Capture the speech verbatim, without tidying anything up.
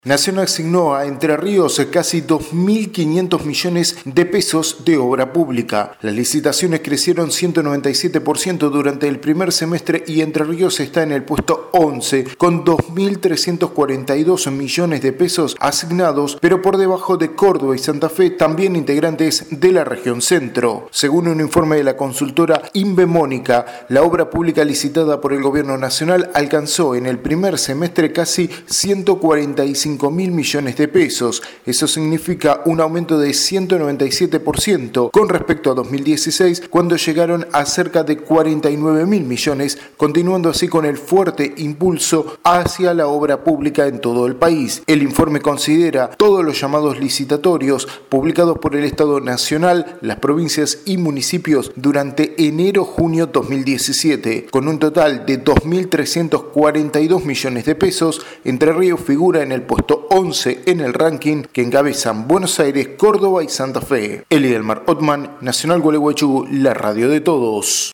Nación asignó a Entre Ríos casi dos mil quinientos millones de pesos de obra pública. Las licitaciones crecieron ciento noventa y siete por ciento durante el primer semestre y Entre Ríos está en el puesto once con dos mil trescientos cuarenta y dos millones de pesos asignados, pero por debajo de Córdoba y Santa Fe, también integrantes de la región centro. Según un informe de la consultora Inbemónica, la obra pública licitada por el gobierno nacional alcanzó en el primer semestre casi ciento cuarenta y cinco mil millones de pesos. Eso significa un aumento de ciento noventa y siete por ciento con respecto a dos mil dieciséis, cuando llegaron a cerca de cuarenta y nueve mil millones, continuando así con el fuerte impulso hacia la obra pública en todo el país. El informe considera todos los llamados licitatorios publicados por el Estado Nacional, las provincias y municipios durante enero-junio dos mil diecisiete. Con un total de dos mil trescientos cuarenta y dos millones de pesos, Entre Ríos figura en el puesto once en el ranking que encabezan Buenos Aires, Córdoba y Santa Fe. Elidelmar Otman, Nacional Gualeguaychú, la radio de todos.